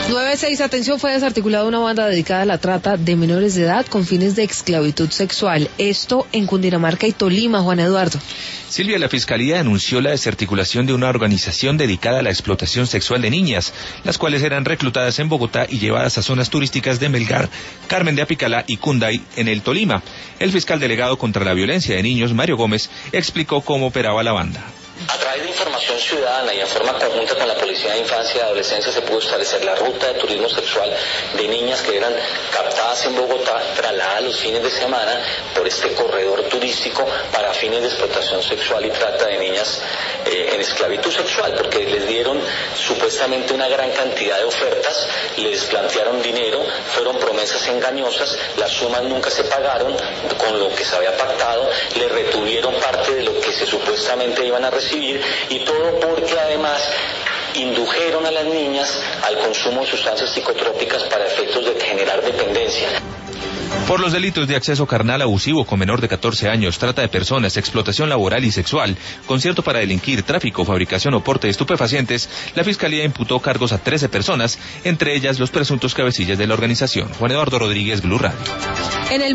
9-6, atención, fue desarticulada una banda dedicada a la trata de menores de edad con fines de esclavitud sexual. Esto en Cundinamarca y Tolima, Juan Eduardo. Silvia, la Fiscalía anunció la desarticulación de una organización dedicada a la explotación sexual de niñas, las cuales eran reclutadas en Bogotá y llevadas a zonas turísticas de Melgar, Carmen de Apicalá y Cunday, en el Tolima. El fiscal delegado contra la violencia de niños, Mario Gómez, explicó cómo operaba la banda. A través de información ciudadana y en forma conjunta con la Policía de Infancia y Adolescencia se pudo establecer la ruta de turismo sexual de niñas que eran captadas en Bogotá, trasladadas los fines de semana por este corredor turístico para fines de explotación sexual y trata de niñas en esclavitud sexual, porque les dieron supuestamente una gran cantidad de ofertas, les plantearon dinero, fueron promesas engañosas, las sumas nunca se pagaron con lo que se había pactado, les retuvieron parte de lo que se supuestamente iban a recibir, y todo porque además indujeron a las niñas al consumo de sustancias psicotrópicas para efectos de generar dependencia. Por los delitos de acceso carnal abusivo con menor de 14 años, trata de personas, explotación laboral y sexual, concierto para delinquir, tráfico, fabricación o porte de estupefacientes, la Fiscalía imputó cargos a 13 personas, entre ellas los presuntos cabecillas de la organización. Juan Eduardo Rodríguez, Blue Radio.